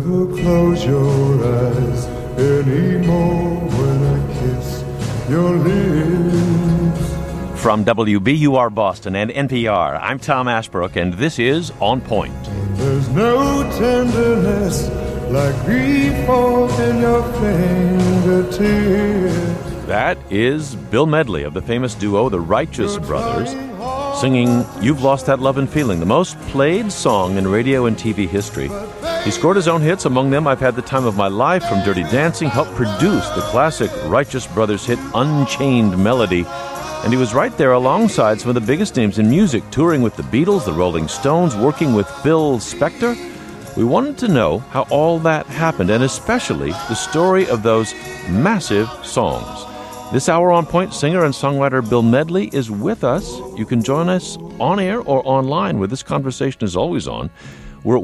Never close your eyes anymore when I kiss your lips. From WBUR Boston and NPR, I'm Tom Ashbrook, and this is On Point. There's no tenderness like grief in your fingertips. That is Bill Medley of the famous duo The Righteous Brothers, singing You've Lost That Love and Feeling, the most played song in radio and TV history. He scored his own hits. Among them, I've Had the Time of My Life from Dirty Dancing, helped produce the classic Righteous Brothers hit Unchained Melody. And he was right there alongside some of the biggest names in music, touring with the Beatles, the Rolling Stones, working with Phil Spector. We wanted to know how all that happened, and especially the story of those massive songs. This hour On Point, singer and songwriter Bill Medley is with us. You can join us on air or online, where this conversation is always on. We're at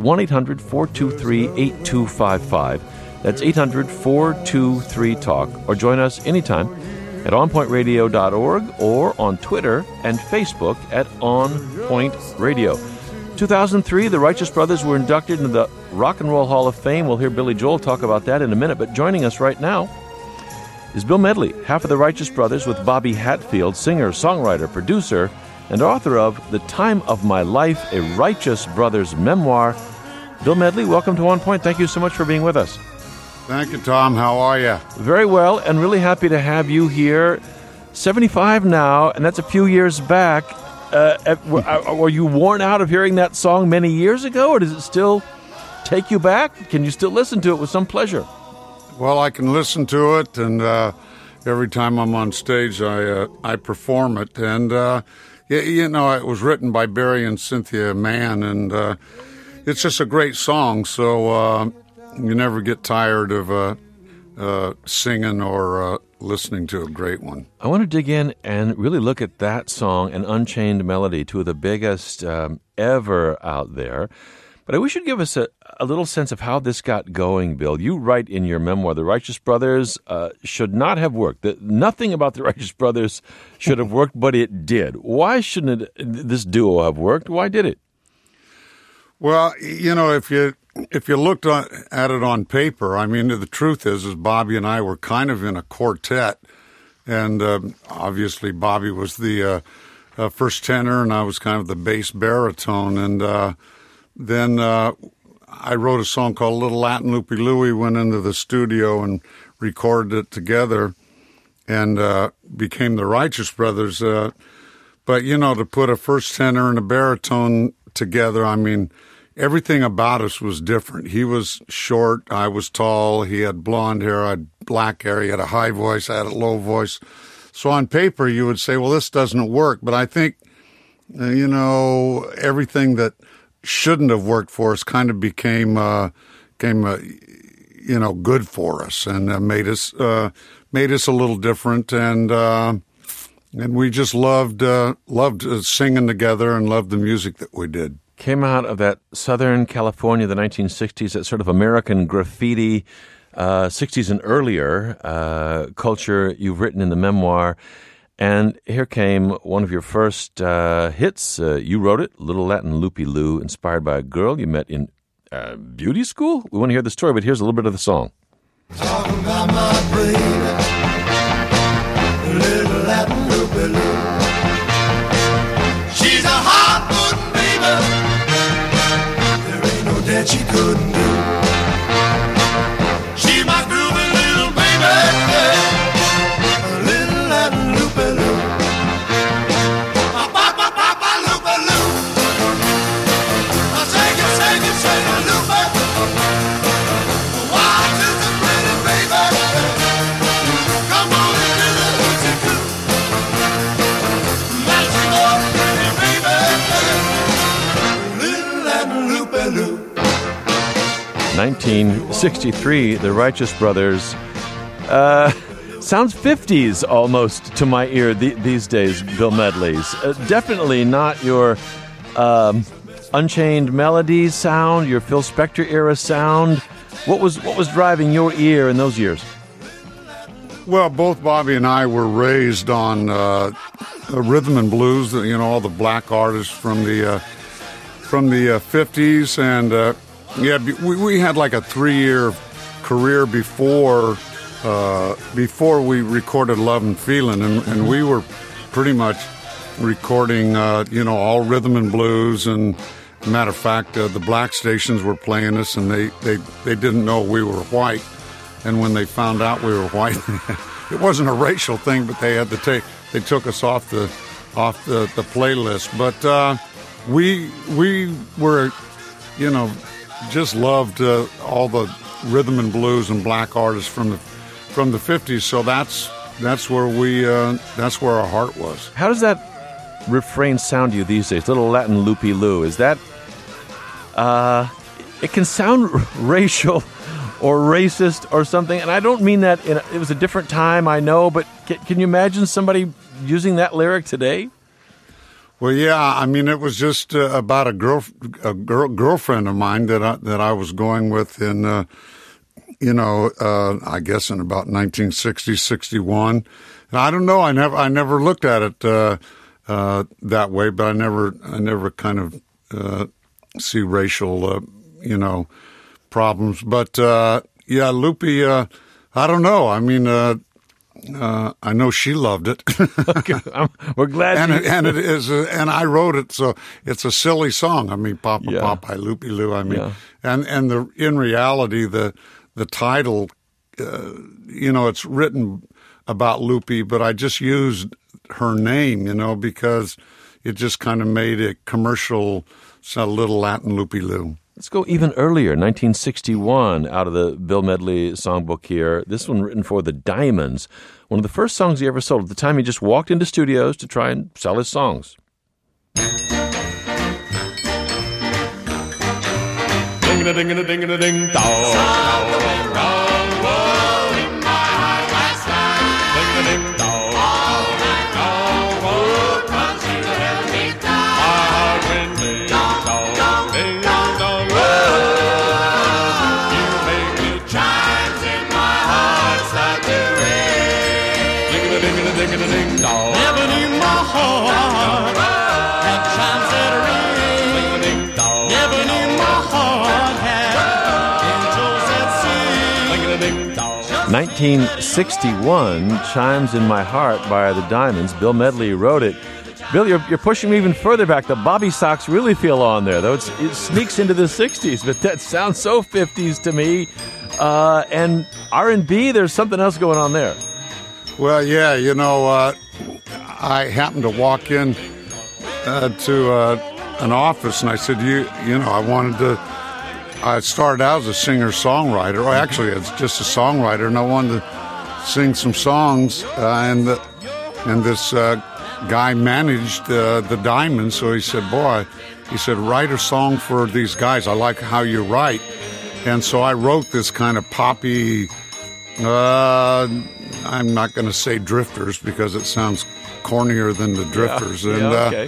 1-800-423-8255. That's 800-423-TALK. Or join us anytime at onpointradio.org or on Twitter and Facebook at onpointradio. 2003, the Righteous Brothers were inducted into the Rock and Roll Hall of Fame. We'll hear Billy Joel talk about that in a minute, but joining us right now is Bill Medley, half of the Righteous Brothers, with Bobby Hatfield, singer, songwriter, producer, and author of The Time of My Life, a Righteous Brothers memoir. Bill Medley, welcome to On Point. Thank you so much for being with us. Thank you, Tom. How are you? Very well, and really happy to have you here. 75 now, and that's a few years back. Were you worn out of hearing that song many years ago, or does it still take you back? Can you still listen to it with some pleasure? Well, I can listen to it, and every time I'm on stage, I perform it. And, it was written by Barry and Cynthia Mann, and it's just a great song, so you never get tired of singing or listening to a great one. I want to dig in and really look at that song and Unchained Melody, two of the biggest ever out there. But I wish you'd give us a little sense of how this got going, Bill. You write in your memoir, the Righteous Brothers should not have worked. Nothing about the Righteous Brothers should have worked, but it did. Why shouldn't this duo have worked? Why did it? Well, if you looked at it on paper, I mean, the truth is Bobby and I were kind of in a quartet, and obviously Bobby was the first tenor, and I was kind of the bass baritone, and then I wrote a song called Little Latin Loopy Louie, went into the studio and recorded it together, and became the Righteous Brothers. But, to put a first tenor and a baritone together, I mean, everything about us was different. He was short, I was tall, he had blonde hair, I had black hair, he had a high voice, I had a low voice. So on paper, you would say, well, this doesn't work. But I think, everything that shouldn't have worked for us kind of became good for us, and made us a little different, and we just loved singing together and loved the music that we did. Came out of that Southern California, the 1960s, that sort of American graffiti, 60s and earlier culture you've written in the memoir. And here came one of your first hits. You wrote it, Little Latin Loopy Lou, inspired by a girl you met in beauty school. We want to hear the story, but here's a little bit of the song. Talking about my baby, Little Latin Loopy Lou. She's a hot-button baby, there ain't no that she couldn't do. She's my groovy little baby, Little Latin Loopy Lou. Ba-ba-ba-ba-ba Loopy Lou. Sing it, Loopy. Why just a pretty baby? Come on into the hoochie coo. Matching up pretty baby, Little Latin Loopy Lou. 1963, the Righteous Brothers. Sounds 50s almost to my ear these days, Bill Medley's. Definitely not your Unchained Melody sound, your Phil Spector era sound. What was driving your ear in those years? Well, both Bobby and I were raised on rhythm and blues. All the black artists from the 50s, and Yeah, we had like a 3-year career before we recorded Love and Feeling, and we were pretty much recording, all rhythm and blues. And matter of fact, the black stations were playing us, and they didn't know we were white. And when they found out we were white, it wasn't a racial thing, but they had to they took us off the playlist. But we were, just loved all the rhythm and blues and black artists from the 50s. So that's where that's where our heart was. How does that refrain sound to you these days? Little Latin loopy loo. Is that it can sound racial or racist or something, and I don't mean that it was a different time, I know, but can you imagine somebody using that lyric today? Well, yeah, I mean, it was just about a girlfriend of mine that I was going with in, I guess in about 1960, 61. And I don't know, I never looked at it that way, but I never kind of see racial, problems. But yeah, Loopy, I don't know. I mean, I know she loved it. Okay, we're glad. And it is, and I wrote it, so it's a silly song. I mean, Papa, Papa, Loopy Loo. I mean, and in reality, the title, it's written about Loopy, but I just used her name, because it just kind of made it commercial. So Little Latin Loopy Loo. Let's go even earlier, 1961, out of the Bill Medley songbook here. This one written for the Diamonds. One of the first songs he ever sold. At the time, he just walked into studios to try and sell his songs. Ding-a-ding-a-ding-a-ding-dong. heart had chimes that ring. Never knew my heart had angels that sing. 1961, Chimes in My Heart by the Diamonds. Bill Medley wrote it. Bill, you're pushing me even further back. The Bobby Sox really feel on there, though. It sneaks into the 60s, but that sounds so 50s to me. And R&B, there's something else going on there. Well, yeah, I happened to walk in to an office, and I said, I started out as a singer-songwriter, or actually it's just a songwriter, and I wanted to sing some songs, and this guy managed the Diamonds, so he said, write a song for these guys. I like how you write. And so I wrote this kind of poppy, I'm not going to say Drifters because it sounds cornier than the Drifters. Okay.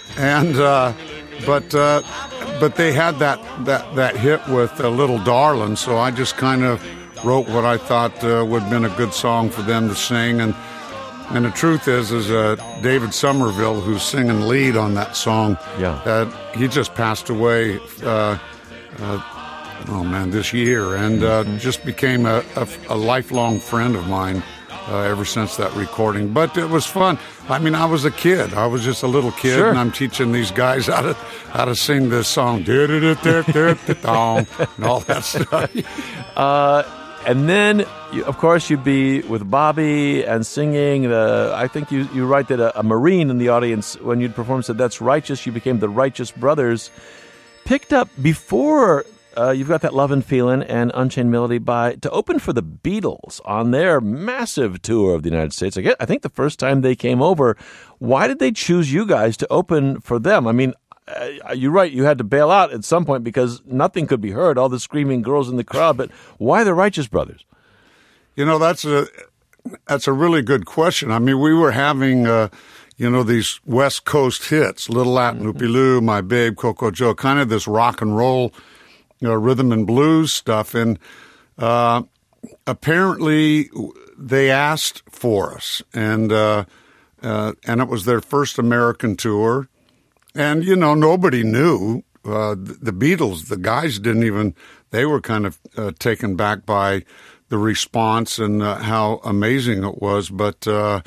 But they had that hit with Little Darlin', so I just kind of wrote what I thought would have been a good song for them to sing. And the truth is David Somerville, who's singing lead on that song, he just passed away this year, and just became a lifelong friend of mine ever since that recording. But it was fun. I mean, I was a kid. I was just a little kid, sure. And I'm teaching these guys how to sing this song, and all that stuff. And then, of course, you'd be with Bobby and singing. I think you write that a Marine in the audience, when you'd perform, said, "That's Righteous." You became the Righteous Brothers. Picked up before... you've got that Love and Feelin' and Unchained Melody to open for the Beatles on their massive tour of the United States. I think the first time they came over. Why did they choose you guys to open for them? I mean, you're right, you had to bail out at some point because nothing could be heard, all the screaming girls in the crowd, but why the Righteous Brothers? That's a really good question. I mean, we were having... these West Coast hits, Little Latin Loopy Loo, My Babe, Coco Joe, kind of this rock and roll, rhythm and blues stuff. And apparently they asked for us, and it was their first American tour. And, nobody knew the Beatles, the guys didn't even, they were kind of taken back by the response and how amazing it was. But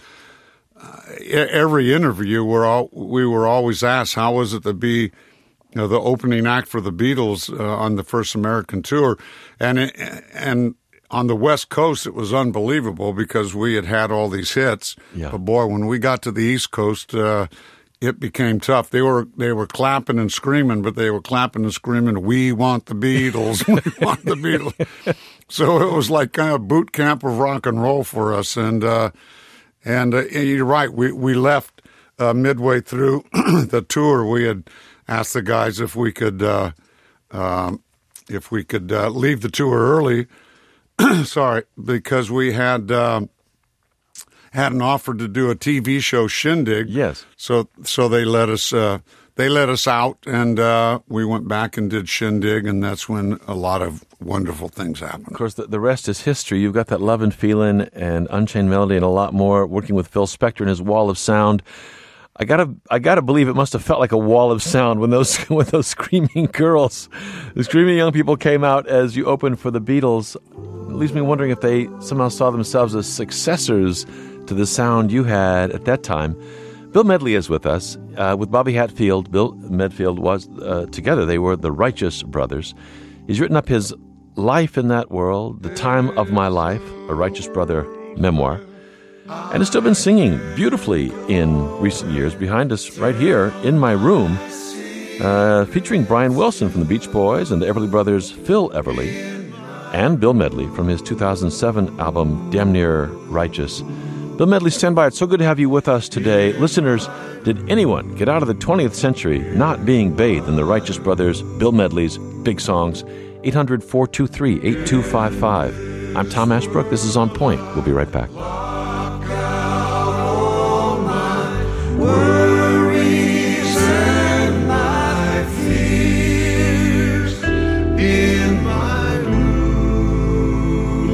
every interview, we were always asked, how was it to be the opening act for the Beatles on the first American tour? And on the West Coast, it was unbelievable because we had all these hits. Yeah. But boy, when we got to the East Coast, it became tough. They were clapping and screaming, but they were clapping and screaming, "We want the Beatles, we want the Beatles." So it was like kind of boot camp of rock and roll for us. And you're right, we left midway through the tour. We had asked the guys if we could leave the tour early. Sorry, because we had an offer to do a TV show shindig. Yes. So they let us out, and we went back and did shindig, and that's when a lot of wonderful things happened. Of course, the rest is history. You've got that Love and Feelin' and Unchained Melody and a lot more, working with Phil Spector and his Wall of Sound. I gotta believe it must have felt like a wall of sound when those screaming girls, the screaming young people came out as you opened for the Beatles. It leaves me wondering if they somehow saw themselves as successors to the sound you had at that time. Bill Medley is with us. With Bobby Hatfield, Bill Medfield was together. They were the Righteous Brothers. He's written up his Life in That World, The Time of My Life, a Righteous Brother memoir. And has still been singing beautifully in recent years. Behind us right here in my room, featuring Brian Wilson from the Beach Boys and the Everly Brothers, Phil Everly, and Bill Medley from his 2007 album, Damn Near Righteous. Bill Medley, stand by. It's so good to have you with us today. Listeners, did anyone get out of the 20th century not being bathed in the Righteous Brothers, Bill Medley's big songs? 800-423-8255. I'm Tom Ashbrook. This is On Point. We'll be right back. Worries and my fears in my room,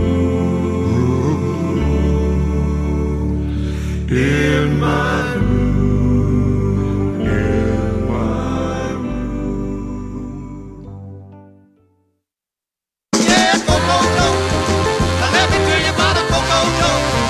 in my room, in my room. Yeah, Coco, let me tell you about a Coco.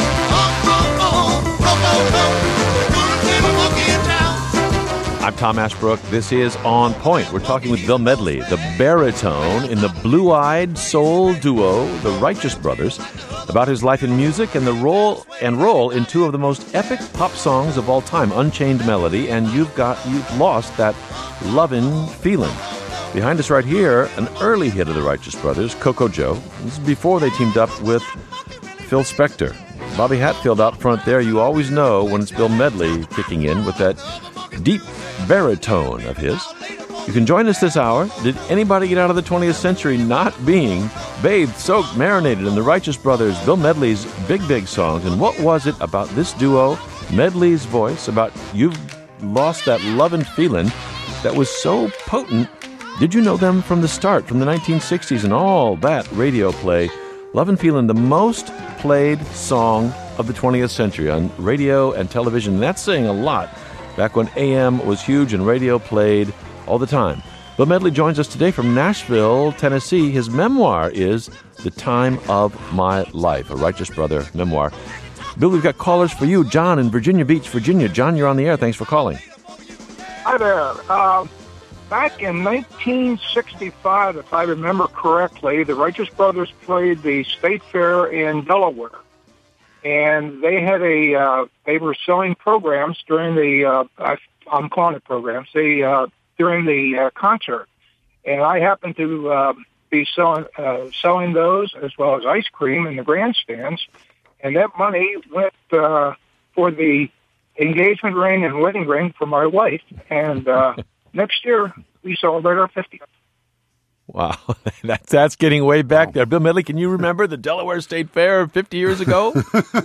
I'm Tom Ashbrook. This is On Point. We're talking with Bill Medley, the baritone in the blue-eyed soul duo, the Righteous Brothers, about his life in music and the role in two of the most epic pop songs of all time, Unchained Melody and You've Lost That Lovin' Feelin'. Behind us right here, an early hit of the Righteous Brothers, Coco Joe. This is before they teamed up with Phil Spector. Bobby Hatfield out front there. You always know when it's Bill Medley kicking in with that deep baritone of his. You can join us this hour. Did anybody get out of the 20th century not being bathed, soaked, marinated in the Righteous Brothers, Bill Medley's big songs? And what was it about this duo, Medley's voice, about You've Lost That Lovin' Feelin', that was so potent? Did you know them from the start, from the 1960s and all that radio play? Lovin' Feelin', the most played song of the 20th century on radio and television. And that's saying a lot. Back when AM was huge and radio played all the time. Bill Medley joins us today from Nashville, Tennessee. His memoir is The Time of My Life, a Righteous Brother memoir. Bill, we've got callers for you. John in Virginia Beach, Virginia. John, you're on the air. Thanks for calling. Hi there. Back in 1965, if I remember correctly, the Righteous Brothers played the State Fair in Delaware. And they had they were selling programs during the, I'm calling it programs, during the concert. And I happened to be selling those as well as ice cream in the grandstands. And that money went for the engagement ring and wedding ring for my wife. And next year, we celebrate our 50th. Wow, that's getting way back there. Bill Medley, can you remember the Delaware State Fair 50 years ago?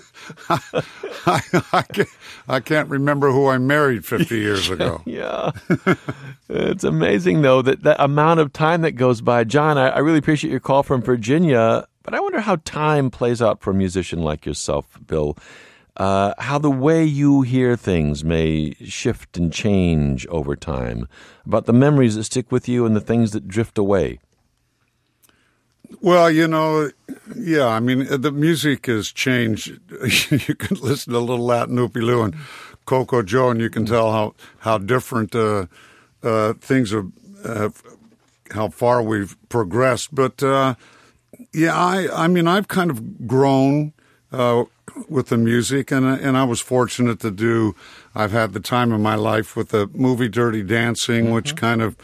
I can't remember who I married 50 years ago. Yeah. It's amazing, though, that amount of time that goes by. John, I really appreciate your call from Virginia, but I wonder how time plays out for a musician like yourself, Bill. how the way you hear things may shift and change over time, about the memories that stick with you and the things that drift away. Well, yeah, I mean, the music has changed. You can listen to Little Latin Oopie-Loo and Coco Joe, and you can tell how different things are, how far we've progressed. But, yeah, I mean, I've kind of grown with the music, and I was fortunate I've had the time of my life with the movie Dirty Dancing, which kind of,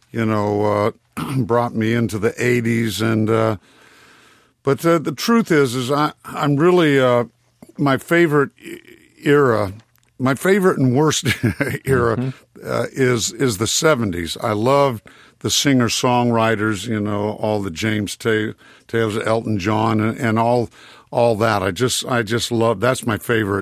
brought me into the 80s. And but the truth is I'm really my favorite era, my favorite and worst era is the 70s. I love the singer-songwriters, all the James Taylors, Elton John, and all that. I just love. That's my favorite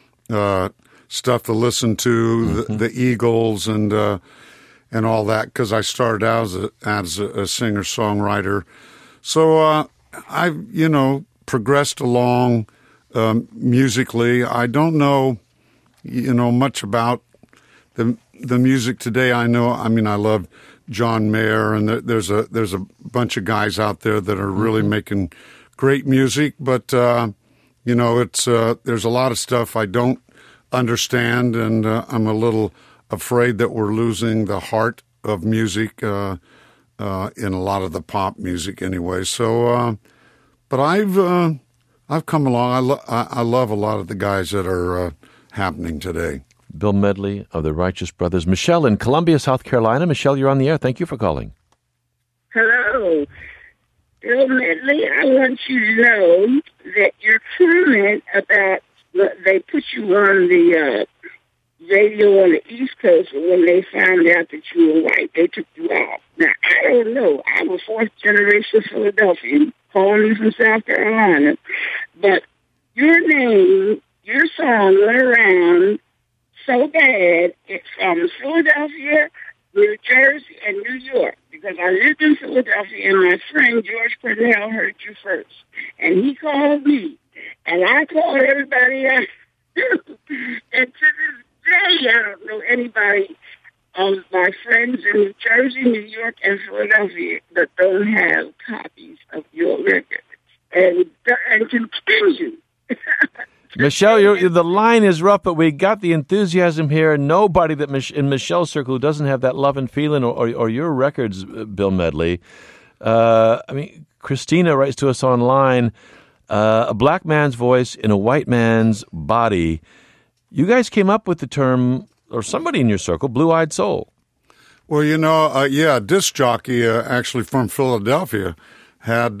stuff to listen to. The Eagles and all that, because I started out as a singer-songwriter. So I've, progressed along musically. I don't know, much about the music today. I love John Mayer, and there's a bunch of guys out there that are really making great music. But, it's there's a lot of stuff I don't understand, and I'm a little afraid that we're losing the heart of music in a lot of the pop music anyway. So, but I've come along. I love a lot of the guys that are happening today. Bill Medley of the Righteous Brothers. Michelle in Columbia, South Carolina. Michelle, you're on the air. Thank you for calling. Hello. Bill Medley, I want you to know that your comment about they put you on the radio on the East Coast, and when they found out that you were white, they took you off. Now, I don't know. I'm a fourth-generation Philadelphian, calling you from South Carolina, but your name, your song went around so bad, it's from Philadelphia, New Jersey, and New York, because I lived in Philadelphia, and my friend George Cornell heard you first, and he called me, and I called everybody else, and to this day, I don't know anybody of my friends in New Jersey, New York, and Philadelphia that don't have copies of your record, and continue. Michelle, the line is rough, but we got the enthusiasm here. Nobody in Michelle's circle who doesn't have that love and feeling or your records, Bill Medley. Christina writes to us online, a black man's voice in a white man's body. You guys came up with the term, or somebody in your circle, blue-eyed soul. Well, a disc jockey actually from Philadelphia had...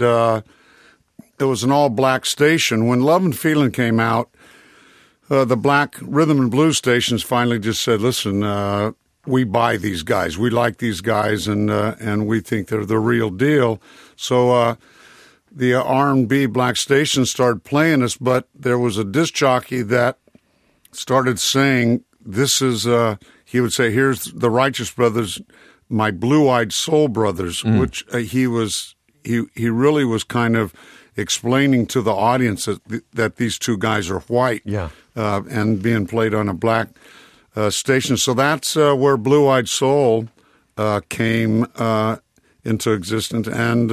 it was an all-black station. When Love and Feeling came out, the black rhythm and blues stations finally just said, listen, we buy these guys. We like these guys, and we think they're the real deal. So the R&B black stations started playing us, but there was a disc jockey that started saying, this is, he would say, here's the Righteous Brothers, my blue-eyed soul brothers, which he really was kind of explaining to the audience that these two guys are white, and being played on a black station. So that's where Blue-Eyed Soul came into existence, and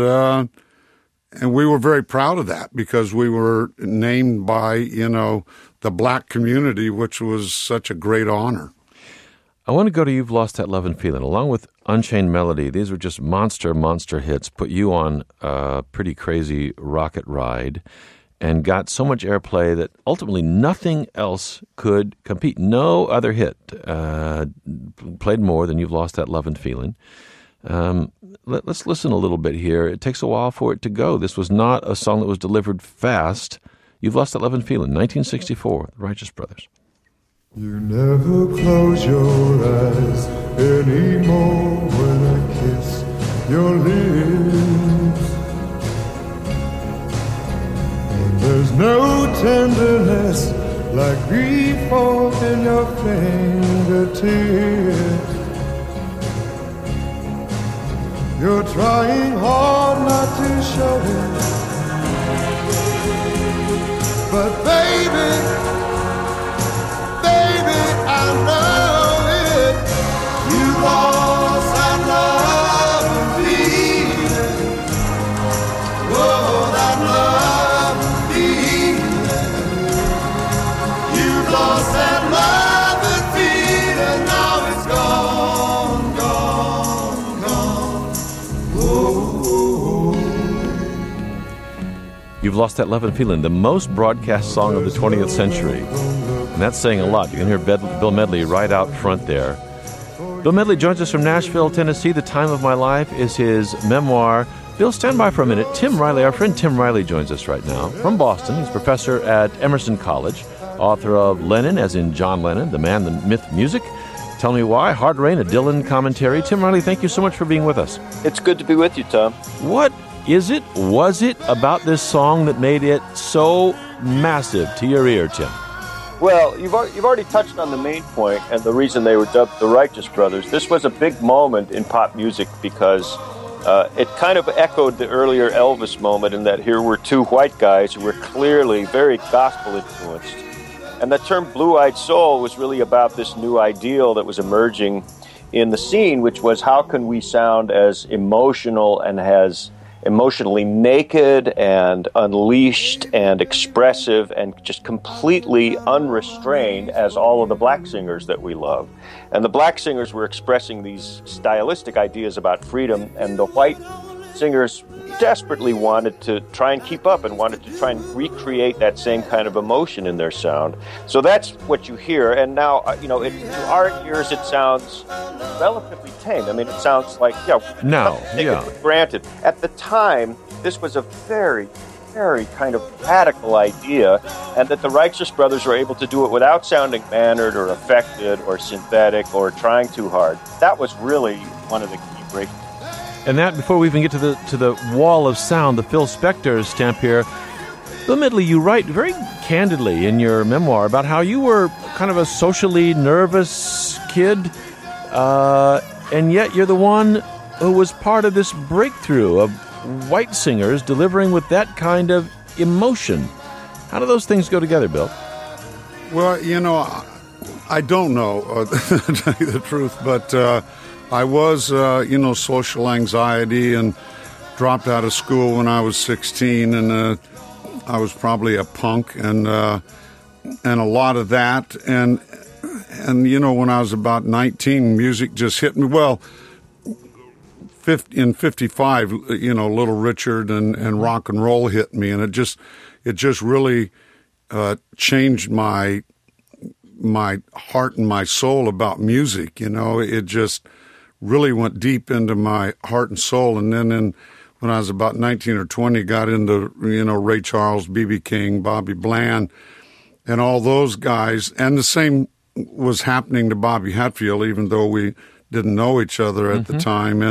we were very proud of that because we were named by the black community, which was such a great honor. I want to go to You've Lost That Love and Feeling. Along with Unchained Melody, these were just monster hits, put you on a pretty crazy rocket ride, and got so much airplay that ultimately nothing else could compete. No other hit played more than You've Lost That Love and Feeling. Let's listen a little bit here. It takes a while for it to go. This was not a song that was delivered fast. You've Lost That Love and Feeling, 1964, The Righteous Brothers. You never close your eyes anymore when I kiss your lips, and there's no tenderness like grief in your fingertips. You're trying hard not to show it, but baby, You've Lost That Love and Feeling, the most broadcast song of the 20th century. And that's saying a lot. You can hear Bill Medley right out front there. Bill Medley joins us from Nashville, Tennessee. The Time of My Life is his memoir. Bill, stand by for a minute. Tim Riley, our friend Tim Riley, joins us right now from Boston. He's professor at Emerson College, author of Lennon, as in John Lennon, The Man, the Myth, Music. Tell Me Why, Hard Rain, a Dylan commentary. Tim Riley, thank you so much for being with us. It's good to be with you, Tom. What was it about this song that made it so massive to your ear, Tim? Well, you've already touched on the main point and the reason they were dubbed the Righteous Brothers. This was a big moment in pop music because it kind of echoed the earlier Elvis moment in that here were two white guys who were clearly very gospel-influenced. And the term blue-eyed soul was really about this new ideal that was emerging in the scene, which was how can we sound as emotional and as emotionally naked and unleashed and expressive and just completely unrestrained as all of the black singers that we love. And the black singers were expressing these stylistic ideas about freedom, and the white singers desperately wanted to try and keep up and wanted to try and recreate that same kind of emotion in their sound. So that's what you hear. And now, to our ears, it sounds relatively tame. I mean, it sounds like, take it for granted. At the time, this was a very, very kind of radical idea, and that the Righteous Brothers were able to do it without sounding mannered or affected or synthetic or trying too hard. That was really one of the key breakthroughs. And that, before we even get to the wall of sound, the Phil Spector stamp here, Bill Medley, you write very candidly in your memoir about how you were kind of a socially nervous kid, and yet you're the one who was part of this breakthrough of white singers delivering with that kind of emotion. How do those things go together, Bill? Well, I don't know, to tell you the truth, but I was, social anxiety, and dropped out of school when I was 16, and I was probably a punk, and a lot of that, and when I was about 19, music just hit me. Well, in 55, Little Richard and rock and roll hit me, and it just really changed my heart and my soul about music. It just really went deep into my heart and soul. And then when I was about 19 or 20, got into, Ray Charles, B.B. King, Bobby Bland, and all those guys. And the same was happening to Bobby Hatfield, even though we didn't know each other at the time.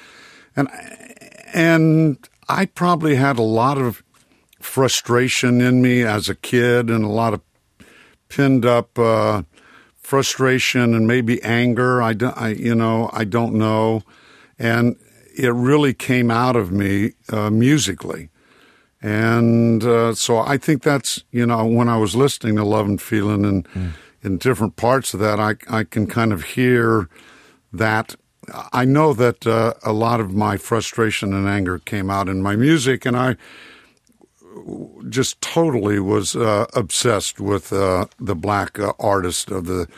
And I probably had a lot of frustration in me as a kid, and a lot of pinned up frustration and maybe anger. I don't know. And it really came out of me musically. And so I think that's, when I was listening to Love and Feeling and in different parts of that, I can kind of hear that. I know that a lot of my frustration and anger came out in my music, and I just totally was obsessed with the black artist of the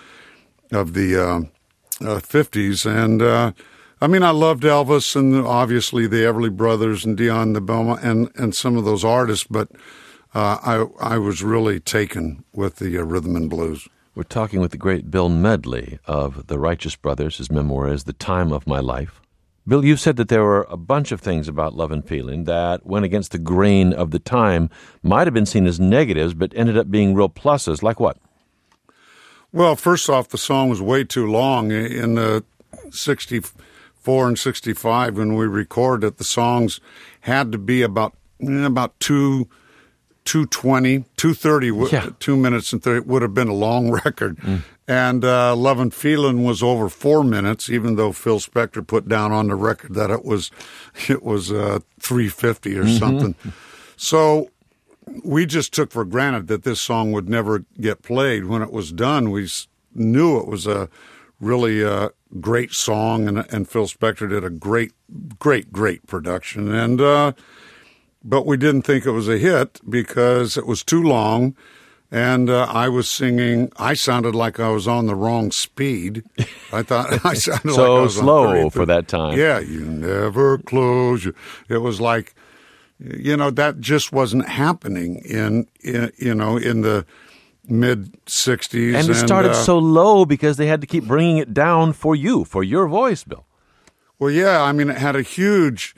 50s. And I loved Elvis and obviously the Everly Brothers and Dion the Belmont and some of those artists, but I was really taken with the rhythm and blues. We're talking with the great Bill Medley of the Righteous Brothers. His memoir is The Time of My Life. Bill, you've said that there were a bunch of things about Love and Feeling that went against the grain of the time, might have been seen as negatives, but ended up being real pluses. Like what? Well, first off, the song was way too long. In the 64 and 65, when we recorded it, the songs had to be about 2:20, 2:30, 2 minutes and 30 would have been a long record. And Love and Feeling was over 4 minutes, even though Phil Spector put down on the record that it was 3:50 or something. So we just took for granted that this song would never get played. When it was done, we knew it was a really great song, and Phil Spector did a great production. And but we didn't think it was a hit because it was too long, and I was singing. I sounded like I was on the wrong speed. I thought I sounded so like I was slow on for that time. Yeah, you never close. It was like that just wasn't happening in the mid-'60s. And it started so low because they had to keep bringing it down for you, for your voice, Bill. Well, yeah, I mean, it had a huge,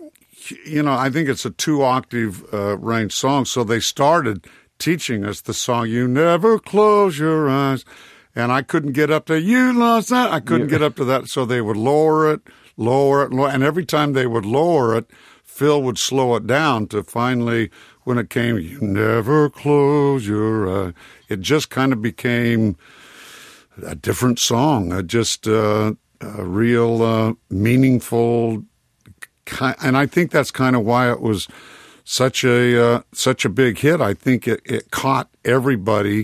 I think it's a 2-octave range song, so they started teaching us the song, You Never Close Your Eyes, and I couldn't get up to, You Lost That. I couldn't get up to that, so they would lower it, and every time they would lower it, Phil would slow it down to finally, when it came, You Never Close Your Eyes, it just kind of became a different song, a real meaningful, and I think that's kind of why it was such a big hit. I think it caught everybody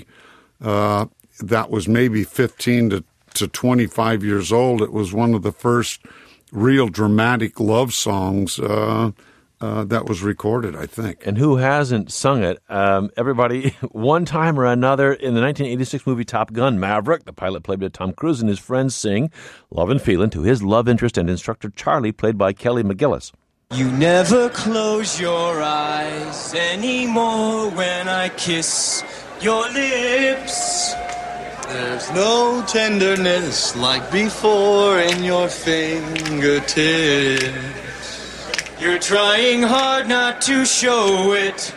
that was maybe 15 to 25 years old. It was one of the first real dramatic love songs that was recorded, I think. And who hasn't sung it? Everybody, one time or another, in the 1986 movie Top Gun Maverick, the pilot played by Tom Cruise and his friends sing Love and Feelin' to his love interest and instructor Charlie, played by Kelly McGillis. You never close your eyes anymore when I kiss your lips. There's no tenderness like before in your fingertips. You're trying hard not to show it,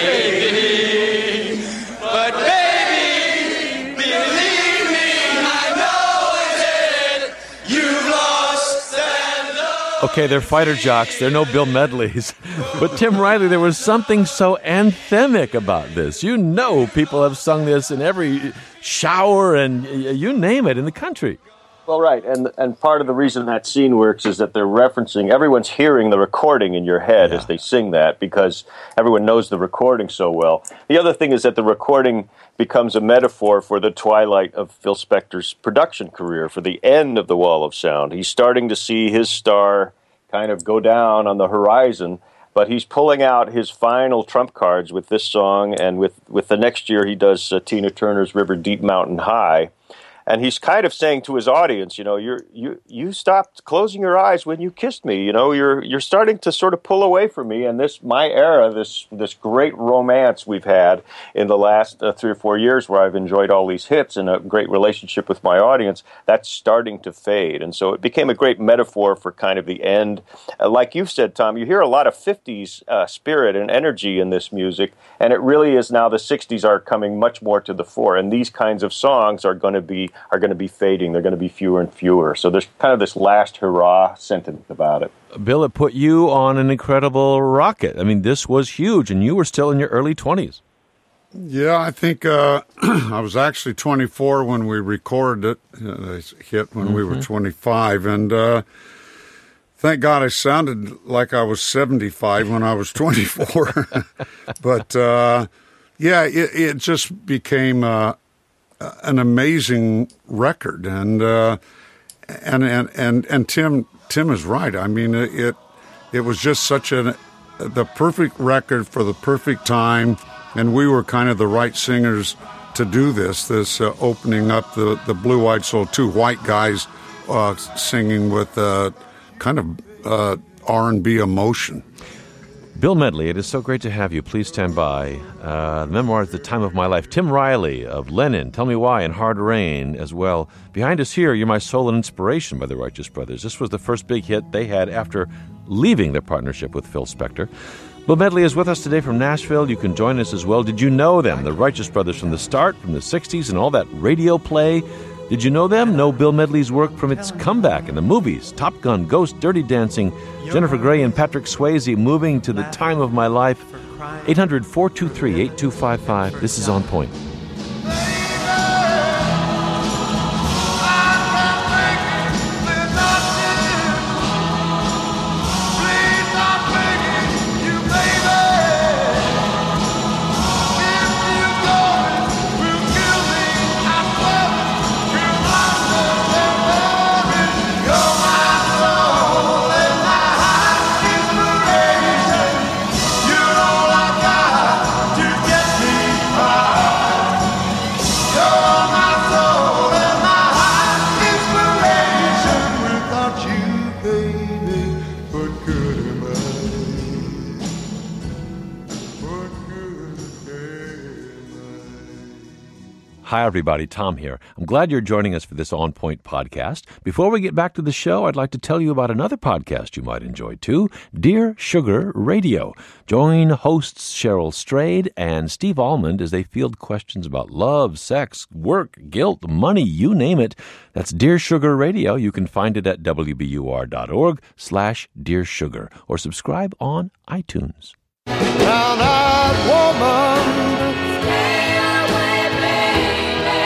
baby. But baby, believe me, I know it. You've lost that love. Okay, they're fighter jocks. They're no Bill Medleys. But Tim Riley, there was something so anthemic about this. People have sung this in every shower and you name it in the country. Well, right, and part of the reason that scene works is that they're referencing, everyone's hearing the recording in your head as they sing that because everyone knows the recording so well. The other thing is that the recording becomes a metaphor for the twilight of Phil Spector's production career, for the end of the Wall of Sound. He's starting to see his star kind of go down on the horizon, but he's pulling out his final trump cards with this song, and with the next year he does Tina Turner's River Deep Mountain High. And he's kind of saying to his audience, you stopped closing your eyes when you kissed me. You're starting to sort of pull away from me. And my era, this great romance we've had in the last 3 or 4 years, where I've enjoyed all these hits and a great relationship with my audience, that's starting to fade. And so it became a great metaphor for kind of the end. Like you've said, Tom, you hear a lot of 50s spirit and energy in this music, and it really is now the 60s are coming much more to the fore. And these kinds of songs are going to be fading. They're going to be fewer and fewer. So there's kind of this last hurrah sentiment about it. Bill, it put you on an incredible rocket. I mean, this was huge, and you were still in your early 20s. Yeah, I think I was actually 24 when we recorded it. It hit when we were 25, and thank God I sounded like I was 75 when I was 24. But, it just became an amazing record, and Tim is right. I mean, it was just such the perfect record for the perfect time, and we were kind of the right singers to do this opening up the Blue-Eyed Soul, 2 white guys singing with kind of R&B emotion. Bill Medley, it is so great to have you. Please stand by. The memoir, The Time of My Life. Tim Riley of Lennon, Tell Me Why, and Hard Rain as well. Behind us here, You're My Soul and Inspiration by the Righteous Brothers. This was the first big hit they had after leaving their partnership with Phil Spector. Bill Medley is with us today from Nashville. You can join us as well. Did you know them, the Righteous Brothers, from the start, from the 60s, and all that radio play? Did you know them? Know Bill Medley's work from its comeback in the movies, Top Gun, Ghost, Dirty Dancing, Jennifer Grey and Patrick Swayze, moving to The Time of My Life. 800-423-8255. This is On Point. Hi, everybody. Tom here. I'm glad you're joining us for this On Point podcast. Before we get back to the show, I'd like to tell you about another podcast you might enjoy, too, Dear Sugar Radio. Join hosts Cheryl Strayed and Steve Almond as they field questions about love, sex, work, guilt, money, you name it. That's Dear Sugar Radio. You can find it at wbur.org/Dear Sugar or subscribe on iTunes. Brown-eyed woman, stay away, baby.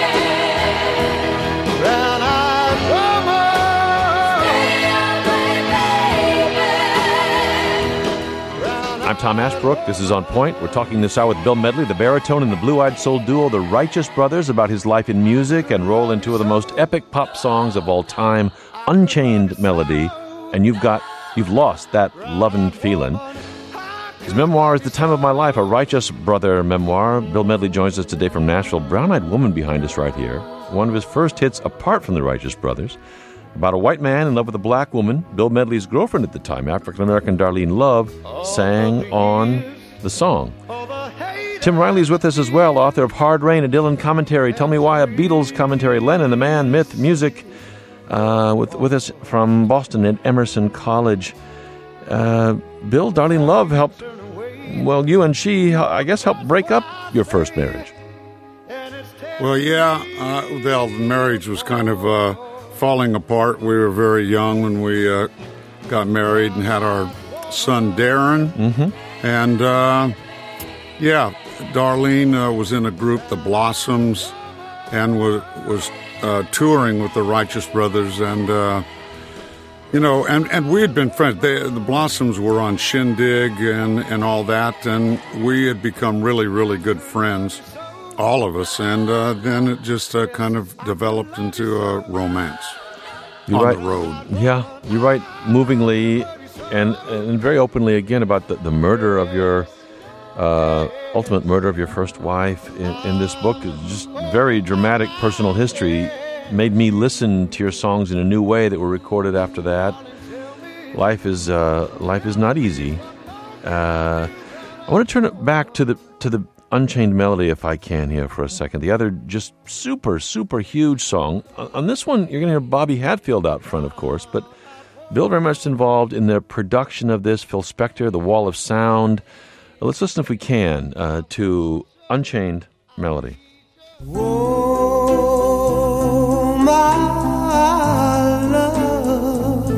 Brown-eyed woman, stay away, baby. I'm Tom Ashbrook. This is On Point. We're talking this hour with Bill Medley, the baritone in the blue-eyed soul duo The Righteous Brothers, about his life in music and role in two of the most epic pop songs of all time, Unchained Melody, and You've Lost That Lovin' Feelin'. His memoir is The Time of My Life, a Righteous Brother memoir. Bill Medley joins us today from Nashville. Brown-eyed woman behind us right here. One of his first hits apart from the Righteous Brothers. About a white man in love with a black woman. Bill Medley's girlfriend at the time, African-American Darlene Love, sang on the song. Tim Riley's with us as well, author of Hard Rain, a Dylan commentary. Tell Me Why, a Beatles commentary. Lennon, the Man, Myth, Music, with us from Boston at Emerson College. Bill, Darlene Love helped, well, you and she, I guess, helped break up your first marriage. Well, yeah, the marriage was kind of falling apart. We were very young when we got married and had our son Darren. Mm-hmm. And, yeah, Darlene was in a group, The Blossoms, and was touring with the Righteous Brothers. And, you know, and we had been friends. The Blossoms were on Shindig and all that, and we had become really, really good friends, all of us. And then it just kind of developed into a romance the road. Yeah, you write movingly and very openly again about the murder of your ultimate murder of your first wife in this book. It's just very dramatic personal history. Made me listen to your songs in a new way that were recorded after that. Life is not easy. I want to turn it back to the Unchained Melody, if I can, here for a second. The other just super, super huge song. On this one, you're going to hear Bobby Hatfield out front, of course, but Bill very much involved in the production of this. Phil Spector, The Wall of Sound. Let's listen, if we can, to Unchained Melody. Whoa, my love,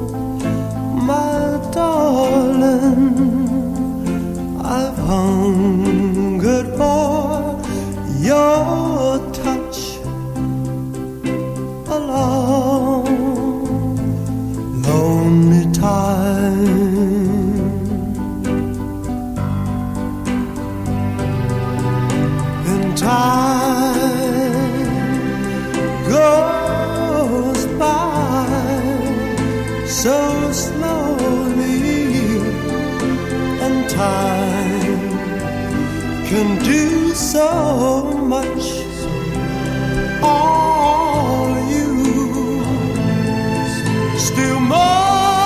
my darling, I've hungered for your touch a long, lonely time. Then time goes by so slowly, and time can do so much. All you still more.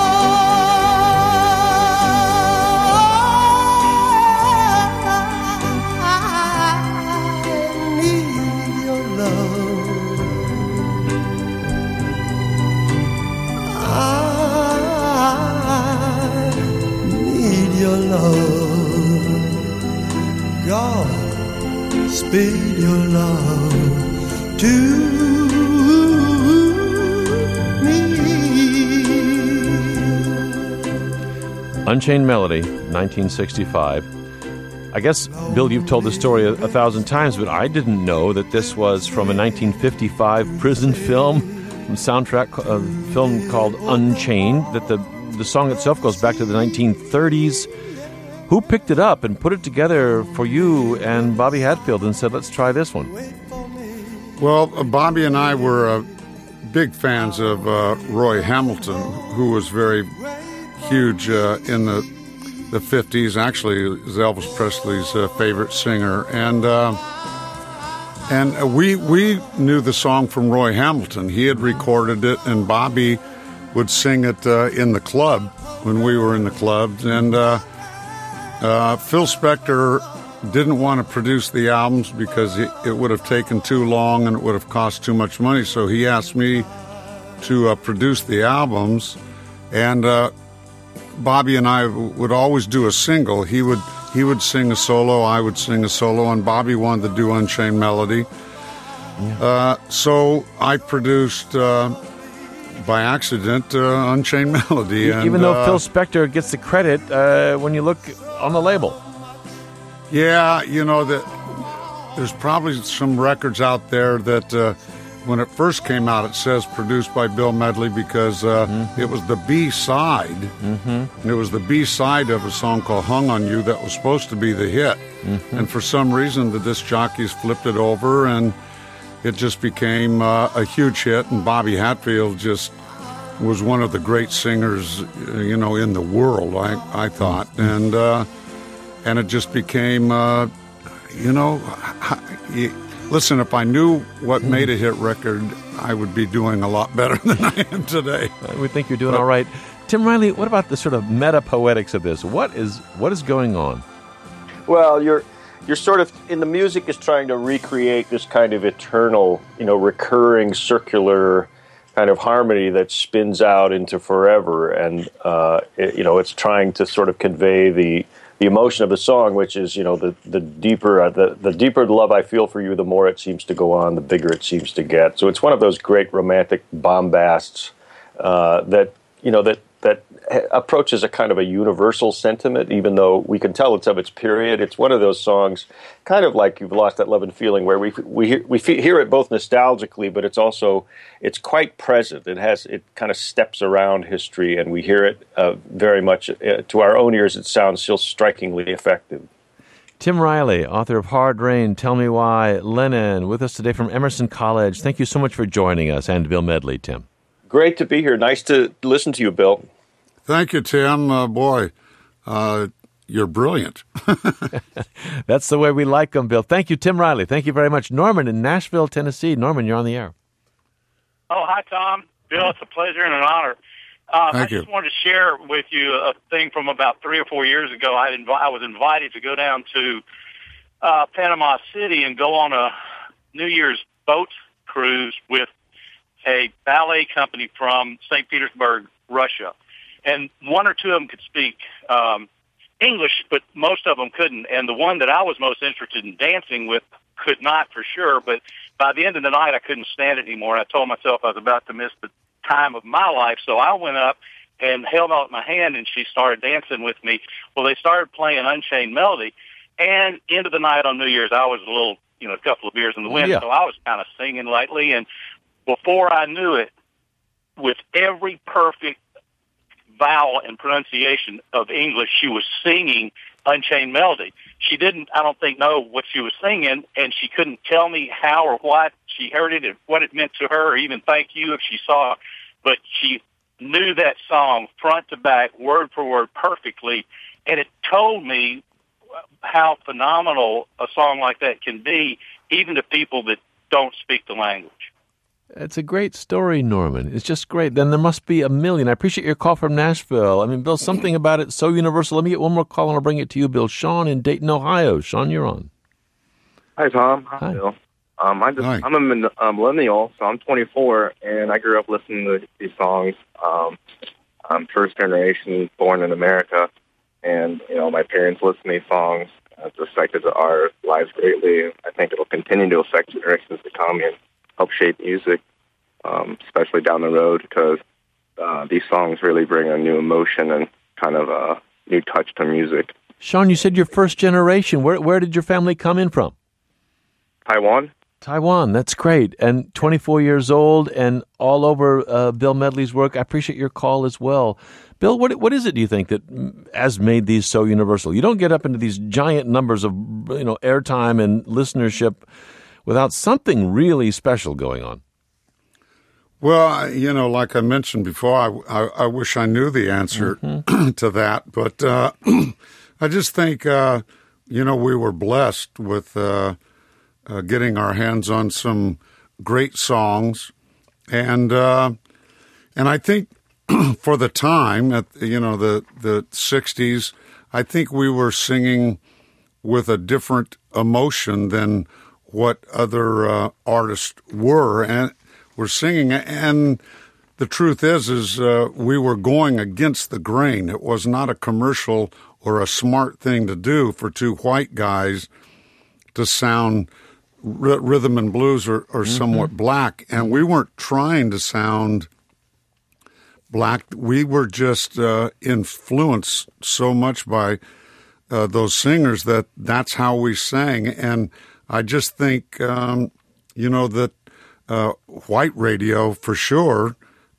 God, speed your love to me. Unchained Melody, 1965. I guess, Bill, you've told this story a thousand times, but I didn't know that this was from a 1955 prison film, soundtrack film called Unchained, that the song itself goes back to the 1930s. Who picked it up and put it together for you and Bobby Hatfield and said, let's try this one? Well, Bobby and I were big fans of Roy Hamilton, who was very huge in the 50s. Actually, is Elvis Presley's favorite singer. And we knew the song from Roy Hamilton. He had recorded it, and Bobby would sing it in the club when we were in the clubs. And Phil Spector didn't want to produce the albums because it would have taken too long and it would have cost too much money. So he asked me to produce the albums, and Bobby and I would always do a single. He would sing a solo, I would sing a solo, and Bobby wanted to do Unchained Melody. So I produced, by accident, Unchained Melody. Even though Phil Spector gets the credit when you look on the label. Yeah, there's probably some records out there that when it first came out, it says produced by Bill Medley because it was the B-side. Mm-hmm. It was the B-side of a song called Hung on You that was supposed to be the hit. Mm-hmm. And for some reason, the disc jockeys flipped it over, and it just became a huge hit. And Bobby Hatfield just was one of the great singers, in the world, I thought. Mm-hmm. And it just became, listen, if I knew what made a hit record, I would be doing a lot better than I am today. We think you're doing all right. Tim Riley, what about the sort of meta-poetics of this? What is going on? Well, you're sort of, in the music is trying to recreate this kind of eternal, recurring circular kind of harmony that spins out into forever. And, it's trying to sort of convey the emotion of the song, which is, the deeper the love I feel for you, the more it seems to go on, the bigger it seems to get. So it's one of those great romantic bombasts that approaches a kind of a universal sentiment, even though we can tell it's of its period. It's one of those songs, kind of like You've Lost That Love and Feeling, where we hear it both nostalgically, but it's quite present. It kind of steps around history, and we hear it very much to our own ears. It sounds still strikingly effective. Tim Riley, author of Hard Rain, Tell Me Why, Lennon, with us today from Emerson College. Thank you so much for joining us, and Bill Medley, Tim. Great to be here. Nice to listen to you, Bill. Thank you, Tim. Boy, you're brilliant. That's the way we like them, Bill. Thank you, Tim Riley. Thank you very much. Norman in Nashville, Tennessee. Norman, you're on the air. Oh, hi, Tom. Bill, it's a pleasure and an honor. I just wanted to share with you a thing from about 3 or 4 years ago. I was invited to go down to Panama City and go on a New Year's boat cruise with a ballet company from St. Petersburg, Russia. And one or two of them could speak English, but most of them couldn't. And the one that I was most interested in dancing with could not for sure. But by the end of the night, I couldn't stand it anymore. I told myself I was about to miss the time of my life. So I went up and held out my hand, and she started dancing with me. Well, they started playing Unchained Melody. And into the night on New Year's, I was a little, a couple of beers in the wind. Yeah. So I was kind of singing lightly. And before I knew it, with every perfect vowel and pronunciation of English, she was singing Unchained Melody. She didn't, I don't think, know what she was singing, and she couldn't tell me how or what. She heard it and what it meant to her, or even thank you if she saw it. But she knew that song front to back, word for word, perfectly, and it told me how phenomenal a song like that can be, even to people that don't speak the language. It's a great story, Norman. It's just great. Then there must be a million. I appreciate your call from Nashville. I mean, Bill, something about it so universal. Let me get one more call, and I'll bring it to you, Bill. Sean in Dayton, Ohio. Sean, you're on. Hi, Tom. Hi, Bill. I'm a millennial, so I'm 24, and I grew up listening to these songs. I'm first generation, born in America, and my parents listen to these songs. It's affected our lives greatly. I think it'll continue to affect generations to come and help shape music, especially down the road, because these songs really bring a new emotion and kind of a new touch to music. Sean, you said you're first generation. Where did your family come in from? Taiwan, that's great. And 24 years old and all over Bill Medley's work. I appreciate your call as well. Bill, what is it, do you think, that has made these so universal? You don't get up into these giant numbers of airtime and listenership without something really special going on. Well, like I mentioned before, I wish I knew the answer to that. But I just think, we were blessed with getting our hands on some great songs. And I think for the time, at the 60s, I think we were singing with a different emotion than what other artists were singing. And the truth is we were going against the grain. It was not a commercial or a smart thing to do for two white guys to sound rhythm and blues or somewhat black. And we weren't trying to sound black. We were just influenced so much by those singers that's how we sang. And I just think, that white radio, for sure,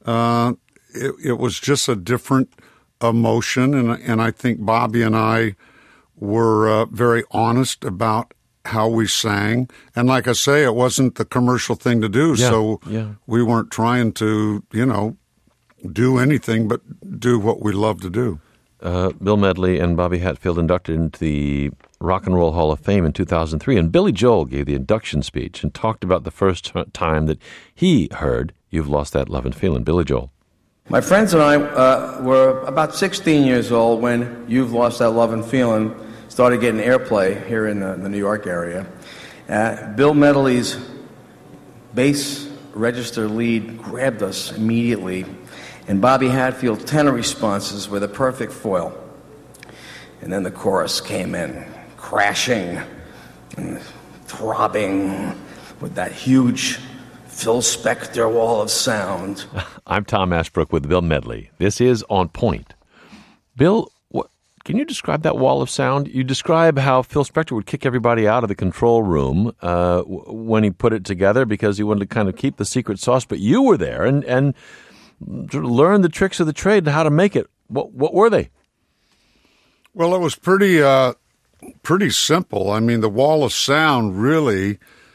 it was just a different emotion. And I think Bobby and I were very honest about how we sang. And like I say, it wasn't the commercial thing to do. We weren't trying to, do anything but do what we love to do. Bill Medley and Bobby Hatfield inducted into the Rock and Roll Hall of Fame in 2003, and Billy Joel gave the induction speech and talked about the first time that he heard You've Lost That Lovin' Feelin'. Billy Joel. My friends and I were about 16 years old when You've Lost That Lovin' Feelin' started getting airplay here in the New York area. Bill Medley's bass register lead grabbed us immediately, and Bobby Hatfield's tenor responses were the perfect foil. And then the chorus came in, crashing and throbbing with that huge Phil Spector wall of sound. I'm Tom Ashbrook with Bill Medley. This is On Point. Bill, can you describe that wall of sound? You describe how Phil Spector would kick everybody out of the control room when he put it together because he wanted to kind of keep the secret sauce, but you were there and learn the tricks of the trade and how to make it. What were they? Well, it was pretty simple. I mean, the wall of sound really,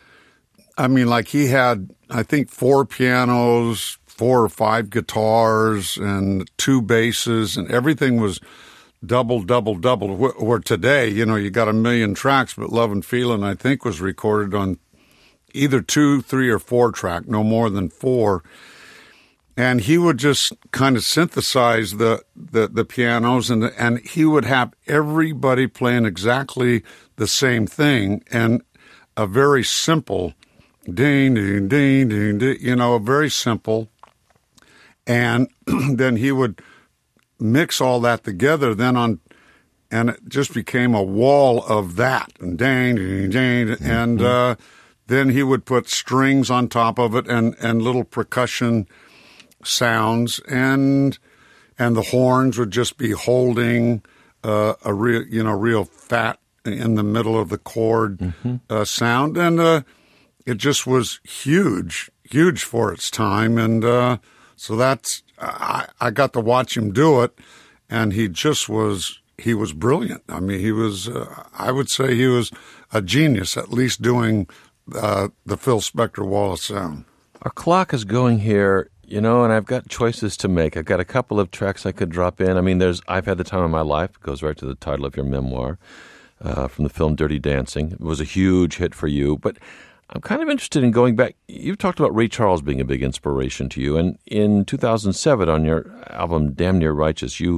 like he had, I think, 4 pianos, 4 or 5 guitars, and 2 basses, and everything was double. Where today, you got 1 million tracks, but Lovin' Feelin', I think, was recorded on either 2, 3, or 4 track, no more than 4. And he would just kind of synthesize the pianos, and he would have everybody playing exactly the same thing, and a very simple ding, ding, ding, ding, ding, very simple. And then he would mix all that together, and it just became a wall of that, and ding, ding, ding, and then he would put strings on top of it and little percussion sounds, and the horns would just be holding a real fat in the middle of the chord sound, and it just was huge for its time, and so that's I got to watch him do it, and he was brilliant. I mean, he was I would say he was a genius, at least doing the Phil Spector wall of sound. Our clock is going here. And I've got choices to make. I've got a couple of tracks I could drop in. I mean, I've Had the Time of My Life. It goes right to the title of your memoir from the film Dirty Dancing. It was a huge hit for you. But I'm kind of interested in going back. You've talked about Ray Charles being a big inspiration to you. And in 2007, on your album Damn Near Righteous, you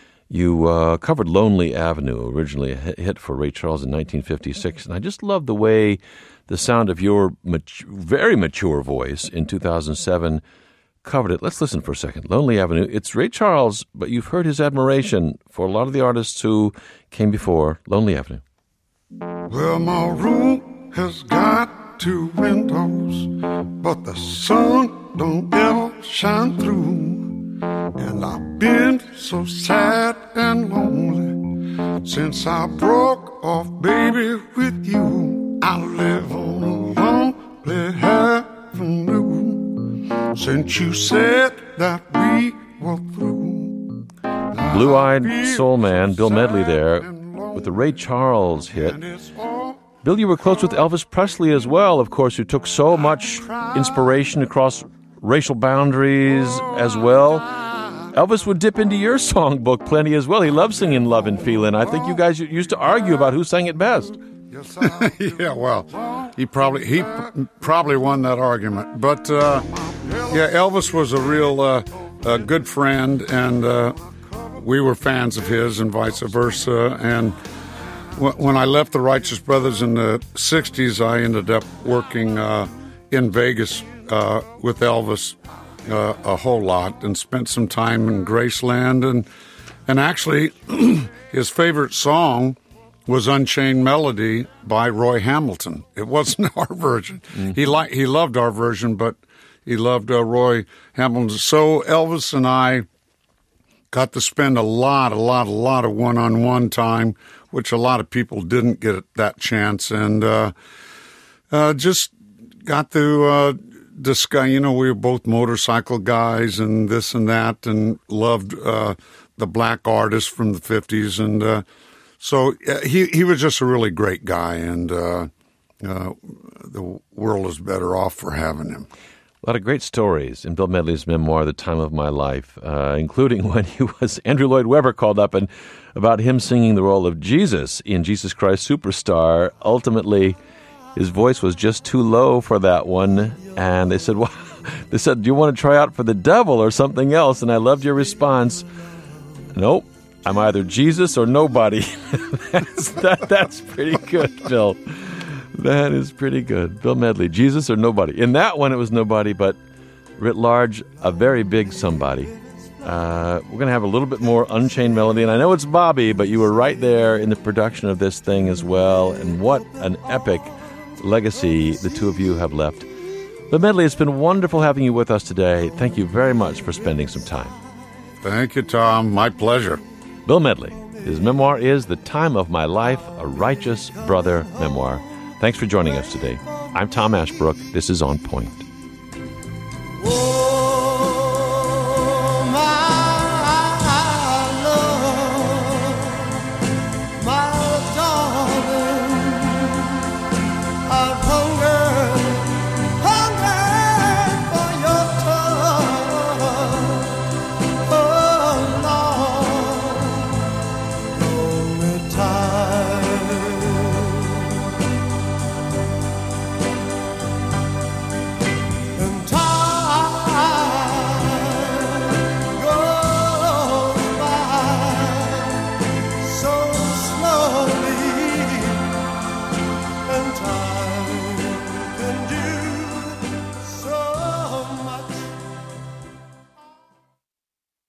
covered Lonely Avenue, originally a hit for Ray Charles in 1956. And I just love the way the sound of your very mature voice in 2007 covered it. Let's listen for a second. Lonely Avenue. It's Ray Charles, but you've heard his admiration for a lot of the artists who came before. Lonely Avenue. Well, my room has got 2 windows, but the sun don't ever shine through. And I've been so sad and lonely since I broke off, baby, with you. I live on a lonely avenue since you said that we were through. Blue-eyed soul man Bill Medley there with the Ray Charles hit. Bill, you were close with Elvis Presley as well, of course, who took so much inspiration across racial boundaries as well. Elvis would dip into your songbook plenty as well. He loved singing Lovin' Feelin'. I think you guys used to argue about who sang it best. Yeah, well, he probably won that argument. But, Elvis was a real good friend, and we were fans of his and vice versa. And when I left the Righteous Brothers in the 60s, I ended up working in Vegas with Elvis a whole lot and spent some time in Graceland. And actually, his favorite song was Unchained Melody by Roy Hamilton. It wasn't our version. Mm-hmm. He loved our version, but he loved Roy Hamilton. So Elvis and I got to spend a lot of one-on-one time, which a lot of people didn't get that chance, and just got to discuss. We were both motorcycle guys and this and that, and loved the black artists from the 50s, and so he was just a really great guy, and the world is better off for having him. A lot of great stories in Bill Medley's memoir, The Time of My Life, including when Andrew Lloyd Webber called up and about him singing the role of Jesus in Jesus Christ Superstar. Ultimately, his voice was just too low for that one, and they said, do you want to try out for the devil or something else? And I loved your response, nope, I'm either Jesus or nobody. That's pretty good, Bill. That is pretty good. Bill Medley, Jesus or nobody. In that one, it was nobody, but writ large, a very big somebody. We're going to have a little bit more Unchained Melody, and I know it's Bobby, but you were right there in the production of this thing as well, and what an epic legacy the two of you have left. Bill Medley, it's been wonderful having you with us today. Thank you very much for spending some time. Thank you, Tom. My pleasure. Bill Medley. His memoir is The Time of My Life, a Righteous Brother memoir. Thanks for joining us today. I'm Tom Ashbrook. This is On Point.